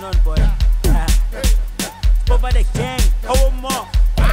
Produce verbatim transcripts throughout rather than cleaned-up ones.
on, boy? Over the gang, oh more.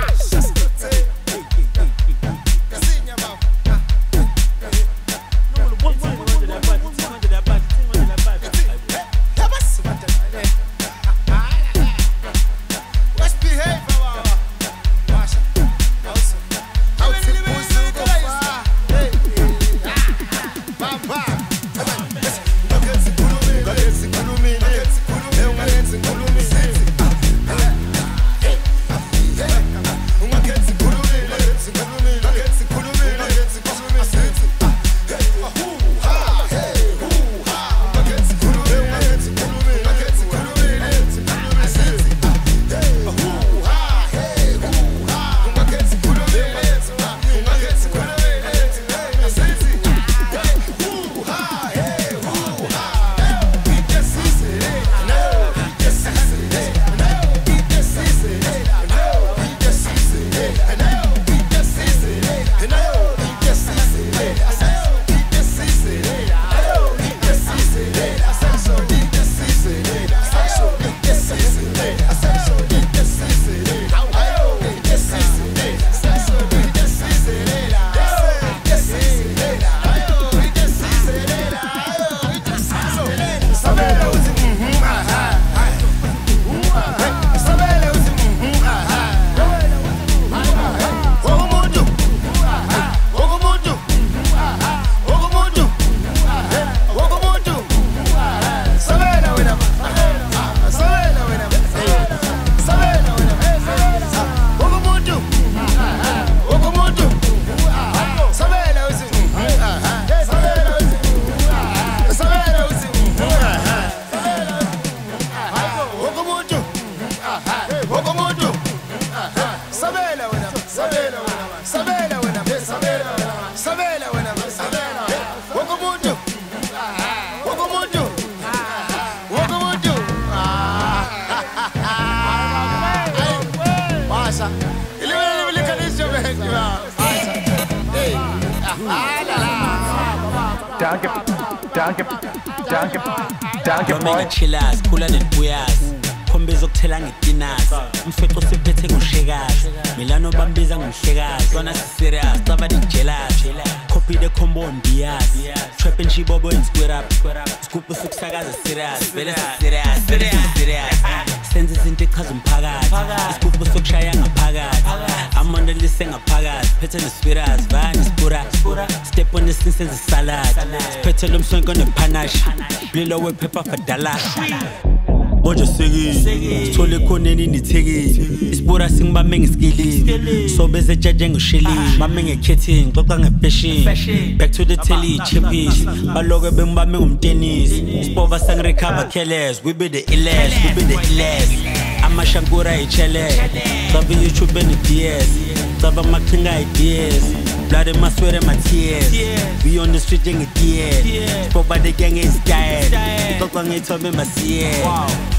Danke, danke, danke, danke, boy. Chillers, khula nelibuyas. Khombeza ukuthela ngetinasi. Umfeqo siphethe ngoshekazi. Milano bambiza ngomhlekazi. Sona serious, caba di jealous. Copy the combo on bias. Trapping chibobo and square up. Scoop usukusakaza serious. Vele serious, serious, serious. Senze izinto echaza umphakathi. Scoop usukushaya ngaphakathi. I'm on the list ngaphakathi. Phethe nesviras, vani spura. Step on the sense senze salad. Phethe lo msonko nepanache. Blilo we pepper for dollar. Moja segi, sole koneni nitheki. Isibura singibambe ngesikili. So beze judge ngoshili. Bambe ngekhethi, xoxa ngefashion. Back to the telly, chippies. Baloke bengibambe ngomtennis. Isibova sangirecover careless. We be the illest, we be the illest. Amashankura ichele. Sabi YouTube and D S. Saba makinga ideas. Blood in my sweat and my tears. We on the street getting tears. Spoke by the gang is scared. Talk on it, told me my C S.